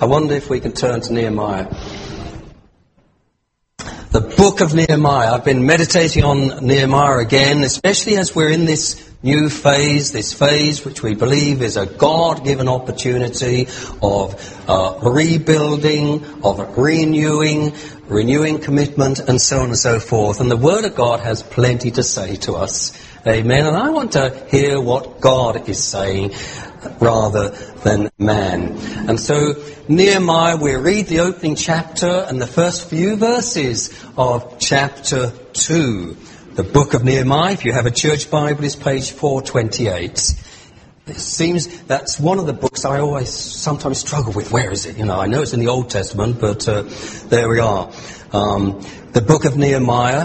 I wonder if we can turn to Nehemiah. The book of Nehemiah. I've been meditating on Nehemiah again, especially as we're in this new phase, this phase which we believe is a God-given opportunity of rebuilding, of renewing commitment, and so on and so forth. And the Word of God has plenty to say to us. Amen. And I want to hear what God is saying rather than man. And so Nehemiah, we read the opening chapter and the first few verses of chapter 2. The book of Nehemiah, if you have a church Bible, is page 428. It seems that's one of the books I always sometimes struggle with. Where is it? I know it's in the Old Testament, but there we are. The book of Nehemiah.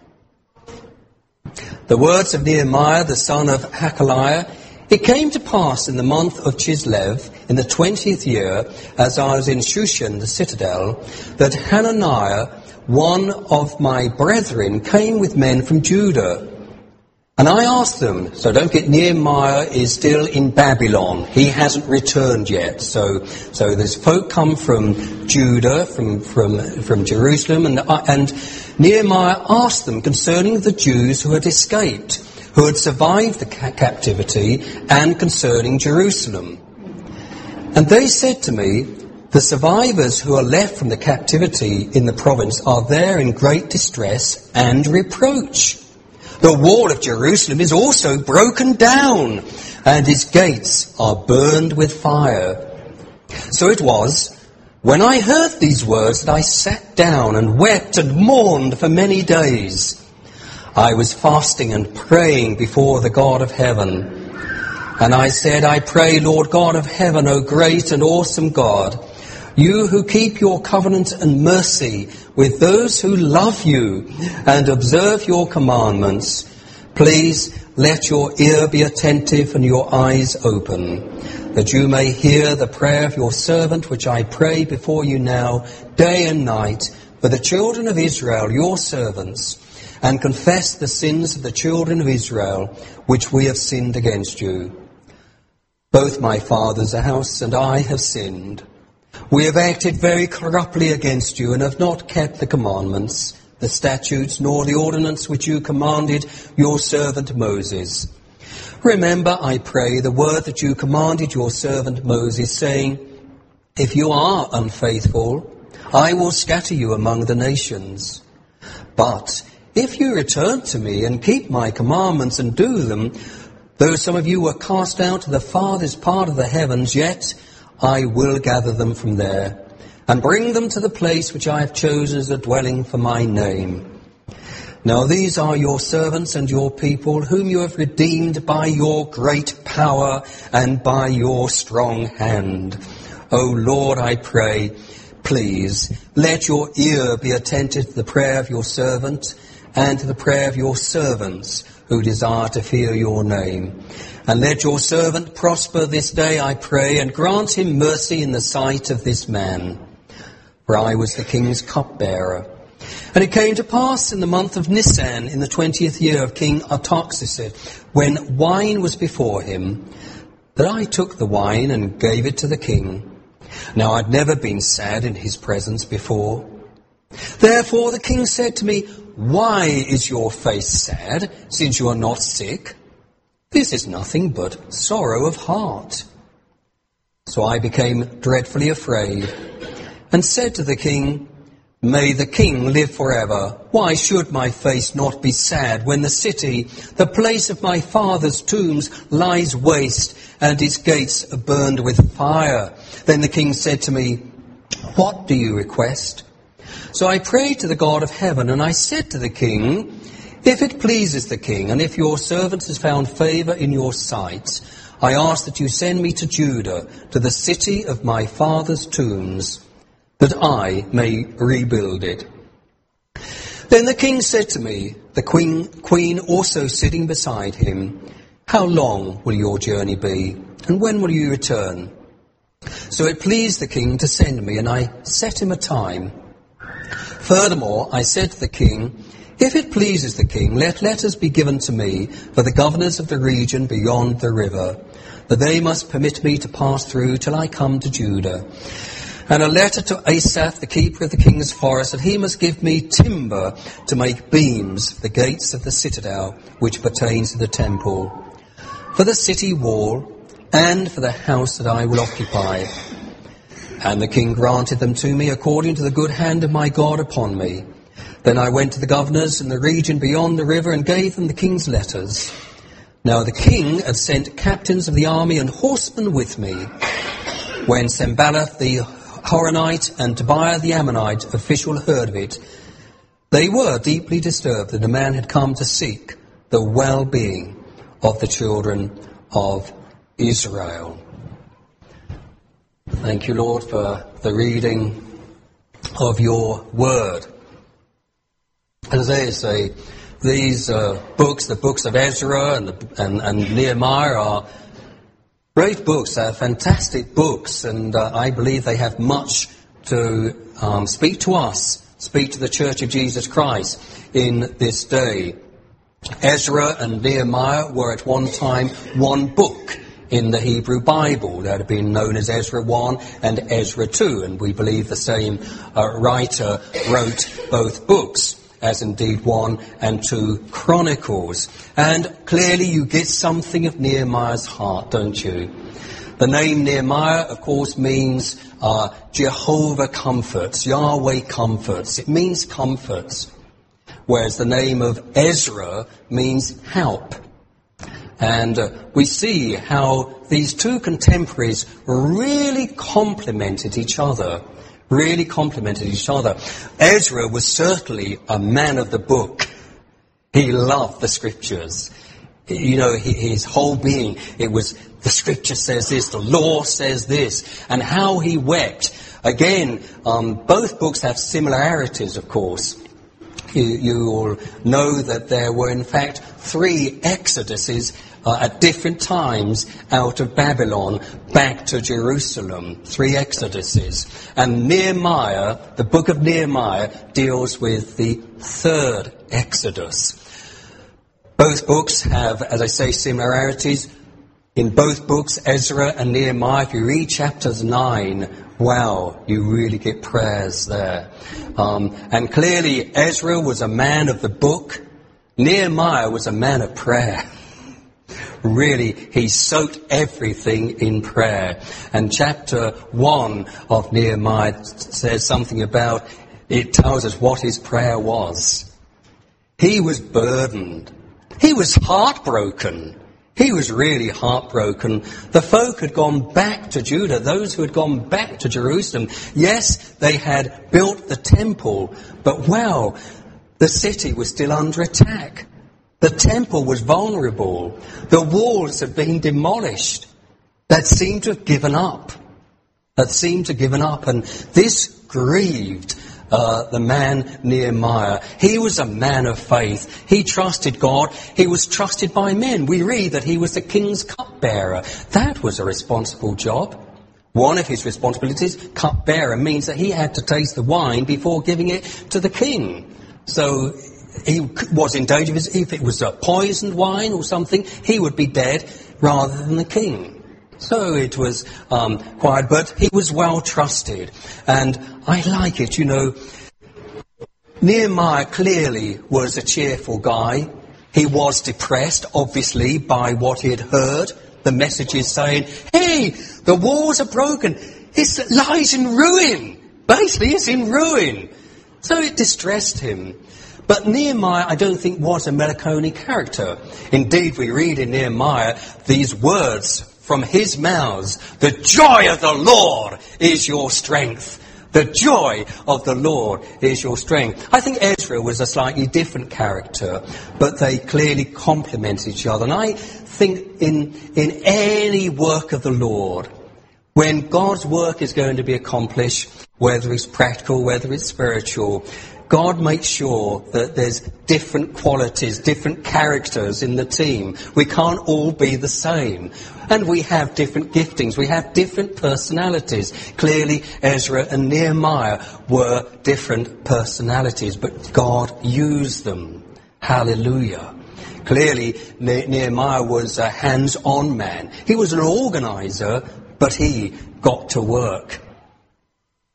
The words of Nehemiah, the son of Hakaliah. It came to pass in the month of Chislev, in the 20th year, as I was in Shushan, the citadel, that Hananiah, one of my brethren, came with men from Judah. And I asked them, so don't get, Nehemiah is still in Babylon. He hasn't returned yet. So there's folk come from Judah, from Jerusalem, and Nehemiah asked them concerning the Jews who had escaped, who had survived the captivity, and concerning Jerusalem. And they said to me, the survivors who are left from the captivity in the province are there in great distress and reproach. The wall of Jerusalem is also broken down, and its gates are burned with fire. So it was, when I heard these words, that I sat down and wept and mourned for many days. I was fasting and praying before the God of heaven. And I said, I pray, Lord God of heaven, O great and awesome God, you who keep your covenant and mercy with those who love you and observe your commandments, please let your ear be attentive and your eyes open, that you may hear the prayer of your servant, which I pray before you now, day and night, for the children of Israel, your servants, and confess the sins of the children of Israel, which we have sinned against you. Both my father's house and I have sinned. We have acted very corruptly against you, and have not kept the commandments, the statutes, nor the ordinance which you commanded your servant Moses. Remember, I pray, the word that you commanded your servant Moses, saying, if you are unfaithful, I will scatter you among the nations. But if you return to me and keep my commandments and do them, though some of you were cast out to the farthest part of the heavens, yet I will gather them from there and bring them to the place which I have chosen as a dwelling for my name. Now these are your servants and your people, whom you have redeemed by your great power and by your strong hand. O Lord, I pray, please let your ear be attentive to the prayer of your servant and to the prayer of your servants who desire to fear your name. And let your servant prosper this day, I pray, and grant him mercy in the sight of this man. For I was the king's cupbearer. And it came to pass in the month of Nisan, in the 20th year of King Artaxerxes, when wine was before him, that I took the wine and gave it to the king. Now I'd never been sad in his presence before. Therefore the king said to me, why is your face sad, since you are not sick? This is nothing but sorrow of heart. So I became dreadfully afraid, and said to the king, may the king live forever. Why should my face not be sad, when the city, the place of my father's tombs, lies waste, and its gates are burned with fire? Then the king said to me, what do you request? So I prayed to the God of heaven, and I said to the king, if it pleases the king, and if your servant has found favour in your sight, I ask that you send me to Judah, to the city of my father's tombs, that I may rebuild it. Then the king said to me, the queen also sitting beside him, how long will your journey be, and when will you return? So it pleased the king to send me, and I set him a time. Furthermore, I said to the king, if it pleases the king, let letters be given to me for the governors of the region beyond the river, that they must permit me to pass through till I come to Judah. And a letter to Asaph, the keeper of the king's forest, that he must give me timber to make beams for the gates of the citadel, which pertains to the temple, for the city wall, and for the house that I will occupy. And the king granted them to me according to the good hand of my God upon me. Then I went to the governors in the region beyond the river and gave them the king's letters. Now the king had sent captains of the army and horsemen with me. When Sanballat the Horonite and Tobiah the Ammonite official heard of it, they were deeply disturbed that a man had come to seek the well-being of the children of Israel. Thank you, Lord, for the reading of your word. As they say, these books, the books of Ezra and Nehemiah, are great books. They're fantastic books, and I believe they have much to speak to us, speak to the Church of Jesus Christ in this day. Ezra and Nehemiah were at one time one book in the Hebrew Bible. That had been known as Ezra 1 and Ezra 2, and we believe the same writer wrote both books, as indeed 1 and 2 Chronicles. And clearly you get something of Nehemiah's heart, don't you? The name Nehemiah, of course, means Jehovah comforts, Yahweh comforts. It means comforts. Whereas the name of Ezra means help. And we see how these two contemporaries really complemented each other. Ezra was certainly a man of the book. He loved the scriptures. You know, his whole being, it was, the scripture says this, the law says this, and how he wept. Again, both books have similarities, of course. You all know that there were, in fact, 3 exoduses at different times out of Babylon back to Jerusalem. 3 exoduses. And Nehemiah, the book of Nehemiah, deals with the 3rd exodus. Both books have, as I say, similarities. In both books, Ezra and Nehemiah, if you read chapters 9, wow, you really get prayers there. And clearly, Ezra was a man of the book. Nehemiah was a man of prayer. Really, he soaked everything in prayer. And chapter 1 of Nehemiah says something about, it tells us what his prayer was. He was burdened. He was heartbroken. He was really heartbroken. The folk had gone back to Judah, those who had gone back to Jerusalem. Yes, they had built the temple, but wow, the city was still under attack. The temple was vulnerable. The walls had been demolished. That seemed to have given up. And this grieved the man Nehemiah. He was a man of faith. He trusted God. He was trusted by men. We read that he was the king's cupbearer. That was a responsible job. One of his responsibilities, cupbearer, means that he had to taste the wine before giving it to the king. So he was in danger if it was a poisoned wine or something, he would be dead rather than the king. So it was quiet, but he was well trusted. And I like it, you know. Nehemiah clearly was a cheerful guy. He was depressed, obviously, by what he had heard. The messages saying, hey, the walls are broken. It lies in ruin. Basically, it's in ruin. So it distressed him. But Nehemiah, I don't think, was a melancholy character. Indeed, we read in Nehemiah these words from his mouths, the joy of the Lord is your strength. The joy of the Lord is your strength. I think Ezra was a slightly different character, but they clearly complement each other. And I think in any work of the Lord, when God's work is going to be accomplished, whether it's practical, whether it's spiritual, God makes sure that there's different qualities, different characters in the team. We can't all be the same. And we have different giftings. We have different personalities. Clearly, Ezra and Nehemiah were different personalities, but God used them. Hallelujah. Clearly, Nehemiah was a hands-on man. He was an organizer, but he got to work.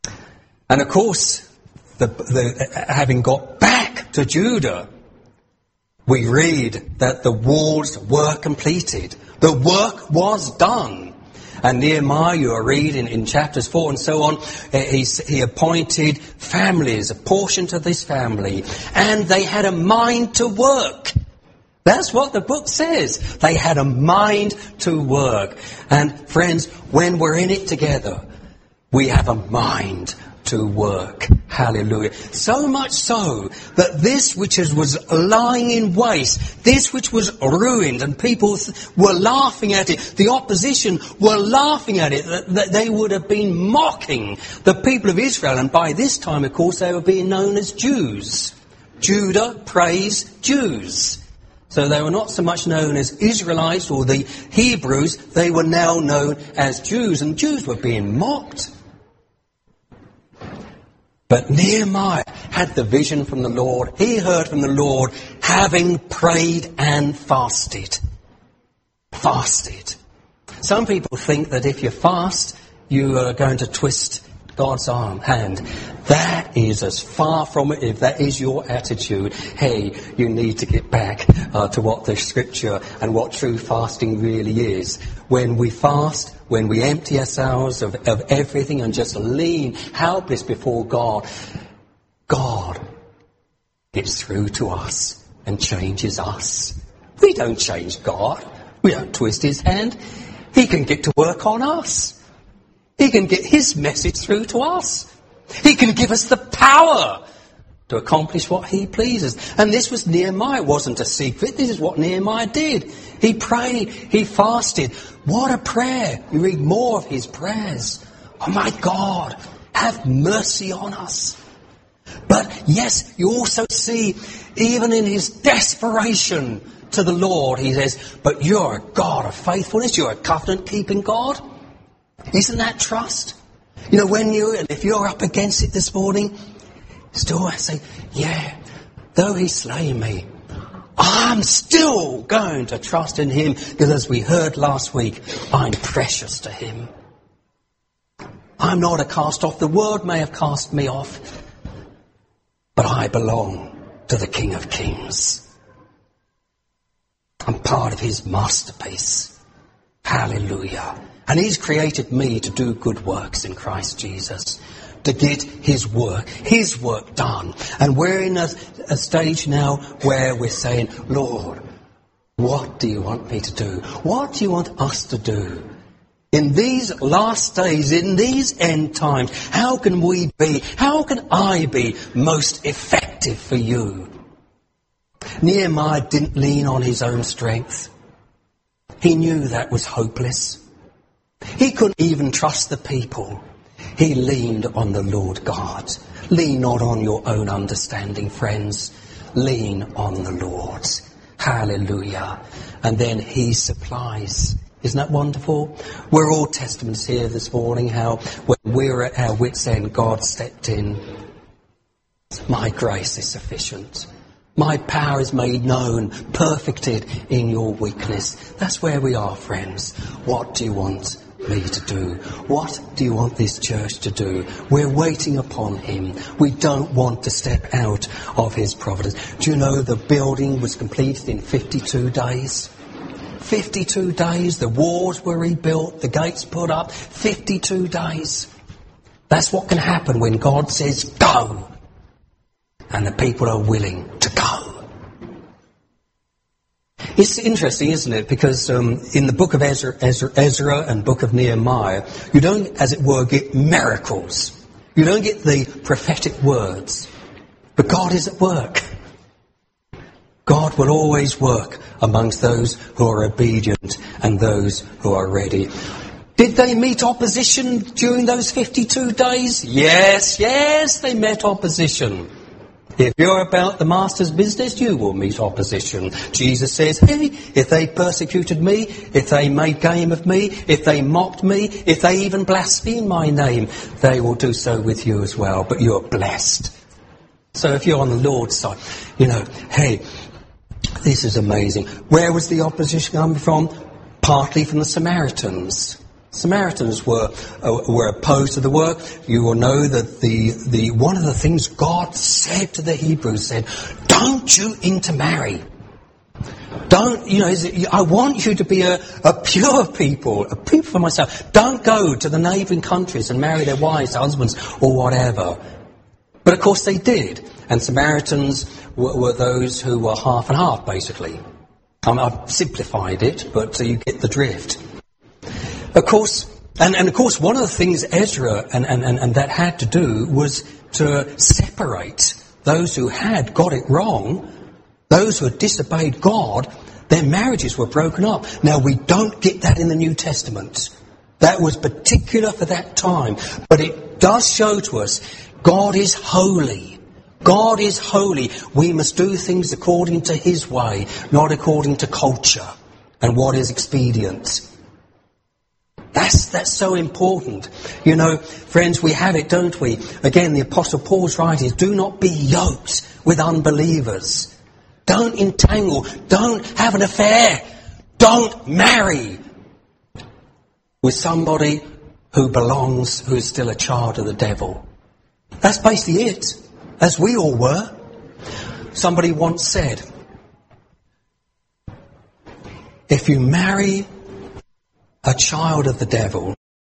And of course, having got back to Judah, we read that the walls were completed. The work was done. And Nehemiah, you are reading in chapters 4 and so on, he appointed families, a portion to this family, and they had a mind to work. That's what the book says. They had a mind to work. And friends, when we're in it together, we have a mind to work. Hallelujah. So much so that this which was lying in waste, this which was ruined, and people were laughing at it, the opposition were laughing at it, that they would have been mocking the people of Israel. And by this time, of course, they were being known as Jews. Judah praised Jews. So they were not so much known as Israelites or the Hebrews, they were now known as Jews, and Jews were being mocked. But Nehemiah had the vision from the Lord. He heard from the Lord, having prayed and fasted. Fasted. Some people think that if you fast, you are going to twist God's hand. That is as far from it. If that is your attitude, hey, you need to get back to what the Scripture and what true fasting really is. When we fast, when we empty ourselves of everything and just lean helpless before God, God gets through to us and changes us. We don't change God. We don't twist his hand. He can get to work on us. He can get his message through to us. He can give us the power to accomplish what he pleases. And this was Nehemiah. It wasn't a secret. This is what Nehemiah did. He prayed. He fasted. What a prayer. You read more of his prayers. Oh my God, have mercy on us. But yes, you also see, even in his desperation to the Lord, he says, but you're a God of faithfulness. You're a covenant-keeping God. Isn't that trust? You know, if you're up against it this morning, still say, yeah, though he slay me, I'm still going to trust in him, because as we heard last week, I'm precious to him. I'm not a cast off. The world may have cast me off, but I belong to the King of Kings. I'm part of his masterpiece. Hallelujah. And he's created me to do good works in Christ Jesus, to get his work done. And we're in a stage now where we're saying, Lord, what do you want me to do? What do you want us to do? In these last days, in these end times, how can I be most effective for you? Nehemiah didn't lean on his own strength. He knew that was hopeless. He couldn't even trust the people. He leaned on the Lord God. Lean not on your own understanding, friends. Lean on the Lord. Hallelujah. And then he supplies. Isn't that wonderful? We're all testaments here this morning, how when we're at our wits' end, God stepped in. My grace is sufficient. My power is made known, perfected in your weakness. That's where we are, friends. What do you want me to do? What do you want this church to do? We're waiting upon him. We don't want to step out of his providence. Do you know the building was completed in 52 days? 52 days. The walls were rebuilt, the gates put up. 52 days. That's what can happen when God says go, and the people are willing to go. It's interesting, isn't it? Because in the book of Ezra and book of Nehemiah, you don't, as it were, get miracles. You don't get the prophetic words. But God is at work. God will always work amongst those who are obedient and those who are ready. Did they meet opposition during those 52 days? Yes, they met opposition. If you're about the master's business, you will meet opposition. Jesus says, hey, if they persecuted me, if they made game of me, if they mocked me, if they even blasphemed my name, they will do so with you as well. But you're blessed. So if you're on the Lord's side, hey, this is amazing. Where was the opposition coming from? Partly from the Samaritans. Samaritans were opposed to the work. You will know that the one of the things God said to the Hebrews said, "Don't you intermarry. Don't, I want you to be a pure people, a people for myself. Don't go to the neighbouring countries and marry their wives, husbands, or whatever." But of course they did. And Samaritans were those who were half and half, basically. I've simplified it, but you get the drift. Of course, and of course, one of the things Ezra and that had to do was to separate those who had got it wrong, those who had disobeyed God. Their marriages were broken up. Now, we don't get that in the New Testament. That was particular for that time. But it does show to us God is holy. God is holy. We must do things according to His way, not according to culture and what is expedient. That's so important. Friends, we have it, don't we? Again, the Apostle Paul's writing, do not be yoked with unbelievers. Don't entangle. Don't have an affair. Don't marry with somebody who's still a child of the devil. That's basically it, as we all were. Somebody once said, if you marry a child of the devil,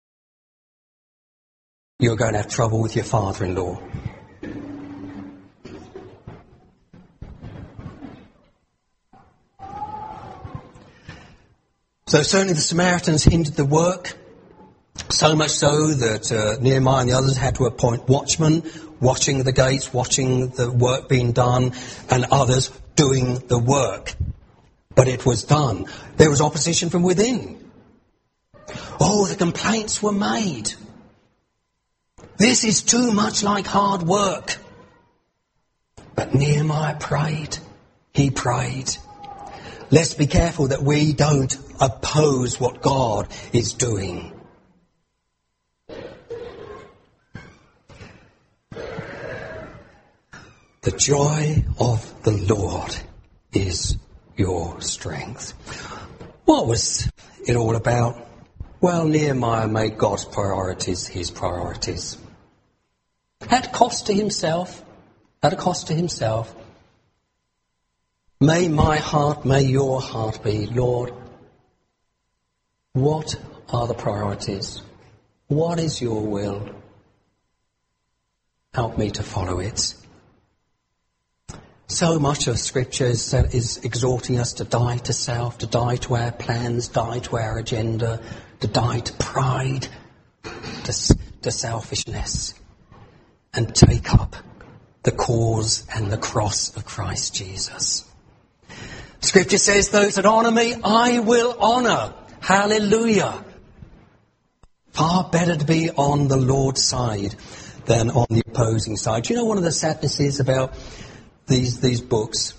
you're going to have trouble with your father-in-law. So certainly the Samaritans hindered the work, so much so that Nehemiah and the others had to appoint watchmen, watching the gates, watching the work being done, and others doing the work. But it was done. There was opposition from within. Oh, the complaints were made. This is too much like hard work. But Nehemiah prayed. He prayed. Let's be careful that we don't oppose what God is doing. The joy of the Lord is your strength. What was it all about? Well, Nehemiah made God's priorities his priorities. At a cost to himself. At a cost to himself. May my heart, may your heart be, Lord, what are the priorities? What is your will? Help me to follow it. So much of Scripture is exhorting us to die to self, to die to our plans, die to our agenda, to die to pride, to selfishness, and take up the cause and the cross of Christ Jesus. Scripture says, those that honour me, I will honour. Hallelujah. Far better to be on the Lord's side than on the opposing side. Do you know one of the sadnesses about these books?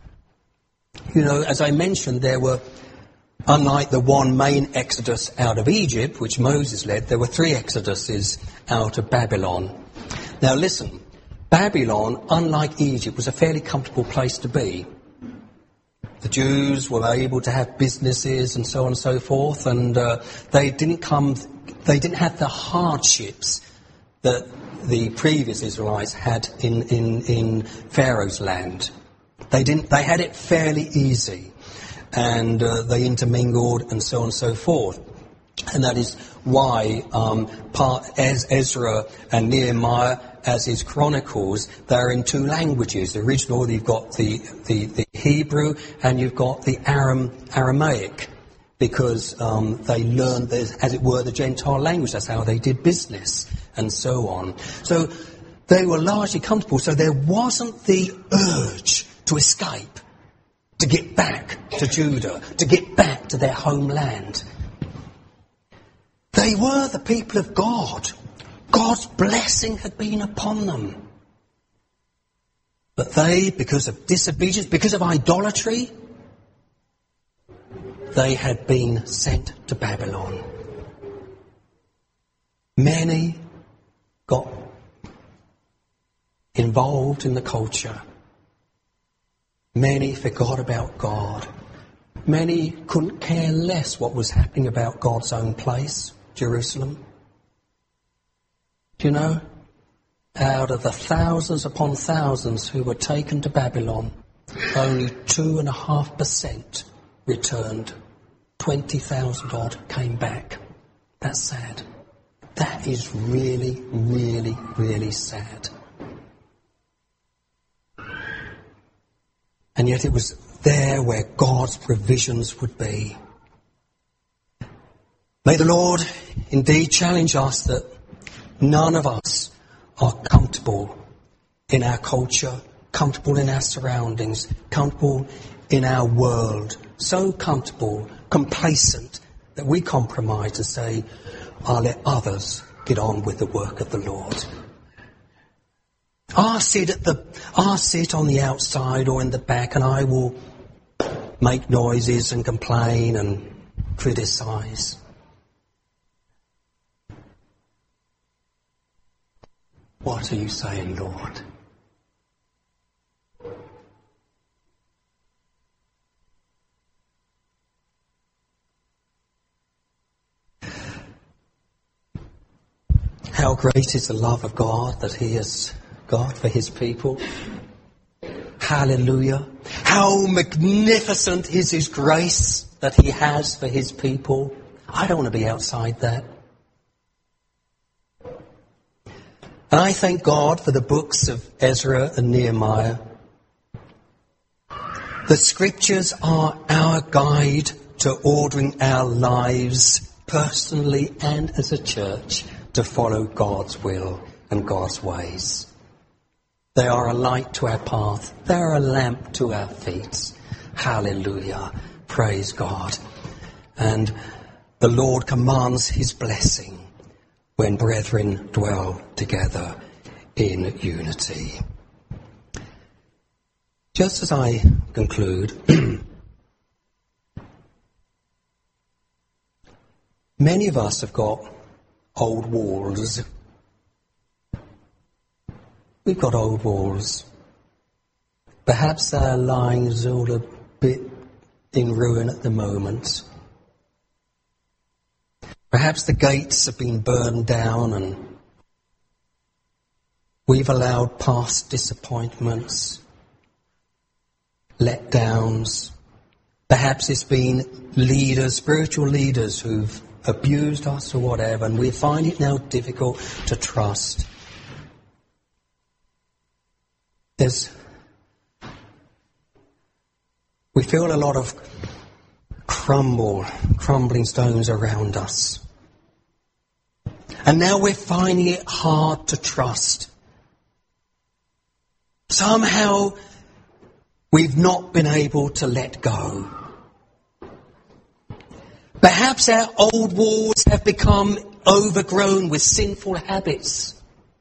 As I mentioned, there were, unlike the one main exodus out of Egypt, which Moses led, there were 3 exoduses out of Babylon. Now listen, Babylon, unlike Egypt, was a fairly comfortable place to be. The Jews were able to have businesses and so on and so forth, and they didn't have the hardships that the previous Israelites had in Pharaoh's land. They had it fairly easy, and they intermingled and so on and so forth. And that is why as Ezra and Nehemiah, as his chronicles, they're in 2 languages. The original, you've got the Hebrew and you've got the Aramaic, because they learned, as it were, the Gentile language. That's how they did business and so on. So they were largely comfortable. So there wasn't the urge to escape, to get back to Judah, to get back to their homeland. They were the people of God. God's blessing had been upon them. But they, because of disobedience, because of idolatry, they had been sent to Babylon. Many got involved in the culture. Many forgot about God. Many couldn't care less what was happening about God's own place. Jerusalem? Do you know? Out of the thousands upon thousands who were taken to Babylon, only 2.5% returned. 20,000 odd came back. That's sad. That is really, really, really sad. And yet it was there where God's provisions would be. May the Lord indeed challenge us that none of us are comfortable in our culture, comfortable in our surroundings, comfortable in our world, so comfortable, complacent, that we compromise and say, I'll let others get on with the work of the Lord. I'll sit on the outside or in the back, and I will make noises and complain and criticise. What are you saying, Lord? How great is the love of God that He has got for His people. Hallelujah. How magnificent is His grace that He has for His people. I don't want to be outside that. And I thank God for the books of Ezra and Nehemiah. The scriptures are our guide to ordering our lives personally and as a church to follow God's will and God's ways. They are a light to our path. They are a lamp to our feet. Hallelujah. Praise God. And the Lord commands His blessing when brethren dwell together in unity. Just as I conclude, many of us have got old walls. We've got old walls. Perhaps they're lying all a bit in ruin at the moment. Perhaps the gates have been burned down and we've allowed past disappointments, letdowns. Perhaps it's been leaders, spiritual leaders who've abused us or whatever, and we find it now difficult to trust. We feel a lot of crumbling stones around us. And now we're finding it hard to trust. Somehow we've not been able to let go. Perhaps our old walls have become overgrown with sinful habits.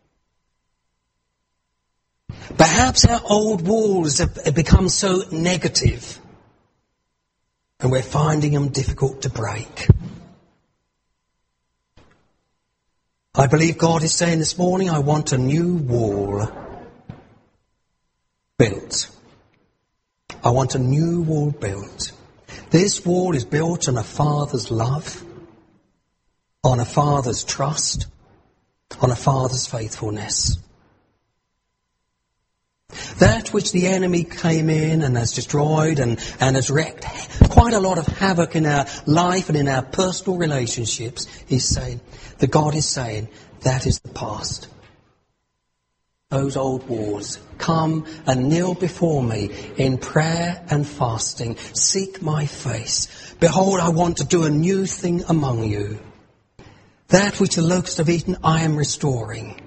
Perhaps our old walls have become so negative and we're finding them difficult to break. I believe God is saying this morning, I want a new wall built. I want a new wall built. This wall is built on a Father's love, on a Father's trust, on a Father's faithfulness. That which the enemy came in and has destroyed and has wreaked quite a lot of havoc in our life and in our personal relationships, God is saying, that is the past. Those old walls, come and kneel before me in prayer and fasting. Seek my face. Behold, I want to do a new thing among you. That which the locusts have eaten, I am restoring.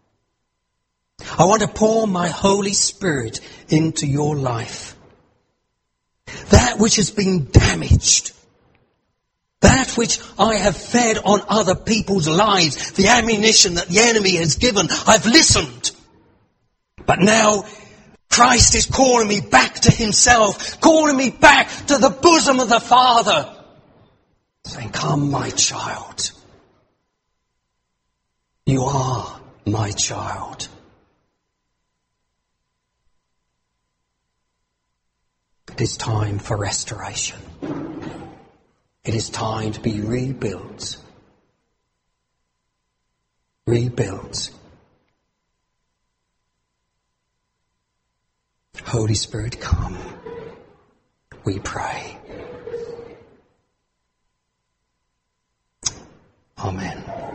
I want to pour my Holy Spirit into your life. That which has been damaged, that which I have fed on other people's lives, the ammunition that the enemy has given, I've listened. But now Christ is calling me back to Himself, calling me back to the bosom of the Father, saying, come, my child. You are my child. It is time for restoration. It is time to be rebuilt. rebuilt. Holy Spirit, come, we pray. Amen.